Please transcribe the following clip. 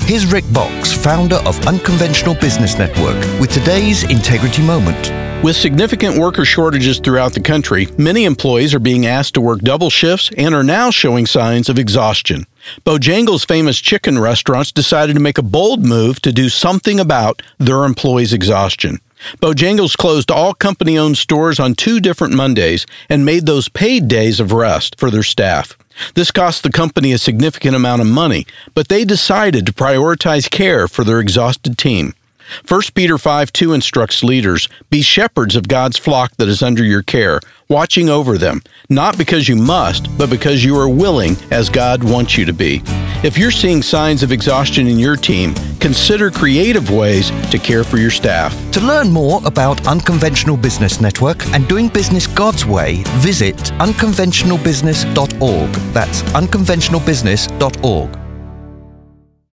Here's Rick Box, founder of Unconventional Business Network, with today's Integrity Moment. With significant worker shortages throughout the country, many employees are being asked to work double shifts and are now showing signs of exhaustion. Bojangles' famous chicken restaurants decided to make a bold move to do something about their employees' exhaustion. Bojangles closed all company-owned stores on 2 different Mondays and made those paid days of rest for their staff. This cost the company a significant amount of money, but they decided to prioritize care for their exhausted team. 1 Peter 5:2 instructs leaders, "Be shepherds of God's flock that is under your care, watching over them, not because you must, but because you are willing, as God wants you to be." If you're seeing signs of exhaustion in your team, consider creative ways to care for your staff. To learn more about Unconventional Business Network and doing business God's way, visit unconventionalbusiness.org. That's unconventionalbusiness.org.